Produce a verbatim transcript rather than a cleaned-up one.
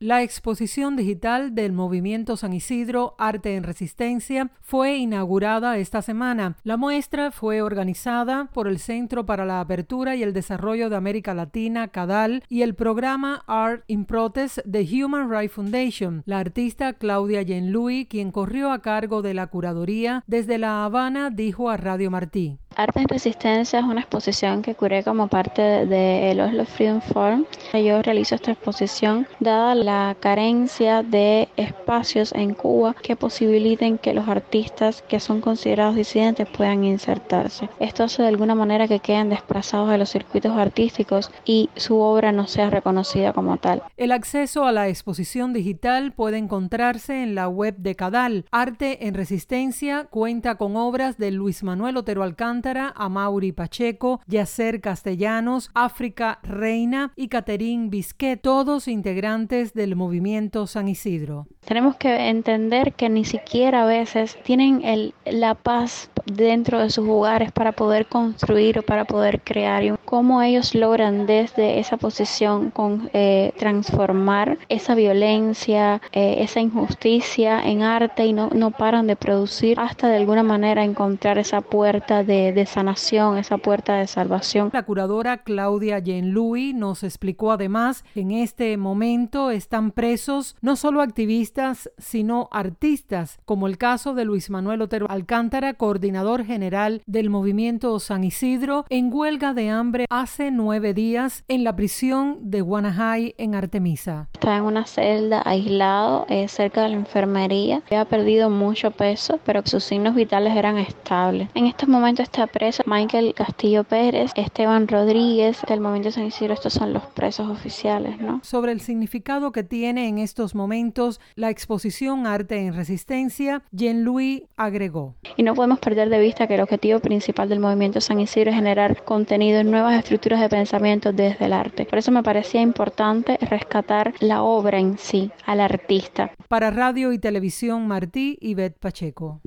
La exposición digital del Movimiento San Isidro Arte en Resistencia fue inaugurada esta semana. La muestra fue organizada por el Centro para la Apertura y el Desarrollo de América Latina, CADAL, y el programa Art in Protest de Human Rights Foundation. La artista Claudia Jean-Louis, quien corrió a cargo de la curaduría desde La Habana, dijo a Radio Martí: Arte en Resistencia es una exposición que curé como parte del Oslo Freedom Forum. Yo realizo esta exposición dada la carencia de espacios en Cuba que posibiliten que los artistas que son considerados disidentes puedan insertarse. Esto hace de alguna manera que queden desplazados de los circuitos artísticos y su obra no sea reconocida como tal. El acceso a la exposición digital puede encontrarse en la web de CADAL. Arte en Resistencia cuenta con obras de Luis Manuel Otero Alcántara, Amaury Pacheco, Yacer Castellanos, África Reina y Catherine Bisquet, todos integrantes del Movimiento San Isidro. Tenemos que entender que ni siquiera a veces tienen el, la paz dentro de sus hogares para poder construir o para poder crear, y cómo ellos logran desde esa posición con, eh, transformar esa violencia, eh, esa injusticia en arte, y no, no paran de producir hasta de alguna manera encontrar esa puerta de, de sanación, esa puerta de salvación. La curadora Claudia Jean-Louis nos explicó además que en este momento están presos no solo activistas, sino artistas, como el caso de Luis Manuel Otero Alcántara, coordinador general del Movimiento San Isidro, en huelga de hambre hace nueve días en la prisión de Guanajay en Artemisa. Está en una celda aislado, eh, cerca de la enfermería. Ha perdido mucho peso, pero sus signos vitales eran estables. En estos momentos está preso Michael Castillo Pérez, Esteban Rodríguez, del Movimiento San Isidro. Estos son los presos oficiales, ¿no? Sobre el significado que tiene en estos momentos la exposición Arte en Resistencia, Jean-Louis agregó: Y no podemos perder de vista que el objetivo principal del Movimiento San Isidro es generar contenido en nuevas estructuras de pensamiento desde el arte. Por eso me parecía importante rescatar la obra en sí, al artista. Para Radio y Televisión Martí, Ivette Pacheco.